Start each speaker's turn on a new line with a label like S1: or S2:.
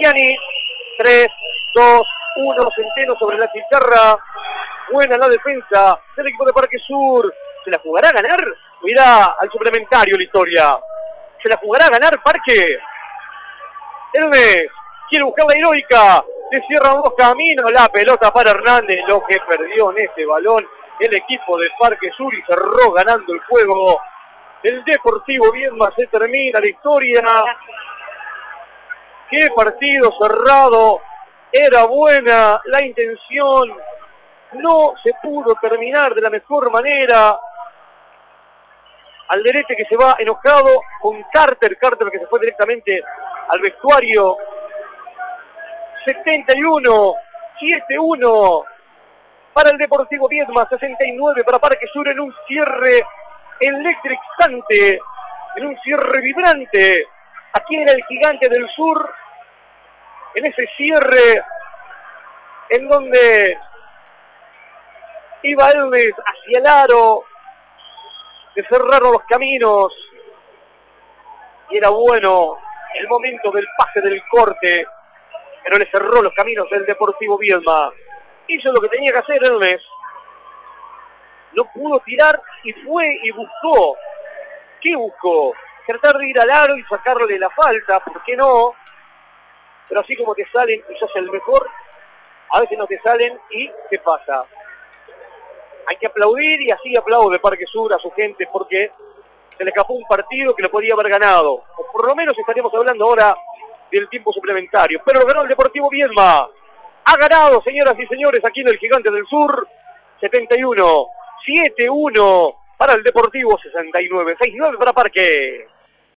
S1: Fagiani. 3, 2, 1, Centeno sobre la chicharra. Buena la defensa del equipo de Parque Sur. ¿Se la jugará a ganar? Mira al suplementario la historia. ¿Se la jugará a ganar Parque? Hermes quiere buscar la heroica. Se cierran dos caminos. La pelota para Hernández. Lo que perdió en este balón el equipo de Parque Sur y cerró ganando el juego. El Deportivo Viedma. Se termina la historia. Qué partido cerrado. Era buena la intención. No se pudo terminar de la mejor manera. Alderete que se va enojado con Carter. Carter que se fue directamente al vestuario. 71, 7-1 para el Deportivo Viedma, 69 para Parque Sur en un cierre electrizante, en un cierre vibrante. Aquí era el Gigante del Sur, en ese cierre en donde iba Elvis hacia el aro, se cerraron los caminos y era bueno el momento del pase del corte, pero le cerró los caminos del Deportivo Viedma. Hizo lo que tenía que hacer Elvis, no pudo tirar y fue y buscó. ¿Qué buscó? Tratar de ir al aro y sacarle la falta, ¿por qué no? Pero así como te salen y sos el mejor, a veces no te salen y ¿qué pasa? Hay que aplaudir y así aplaude Parque Sur a su gente porque se le escapó un partido que lo podía haber ganado. O por lo menos estaríamos hablando ahora del tiempo suplementario. Pero lo ganó el Deportivo Viedma. Ha ganado, señoras y señores, aquí en el Gigante del Sur. 71, 7-1 para el Deportivo, 69, 6-9 para Parque.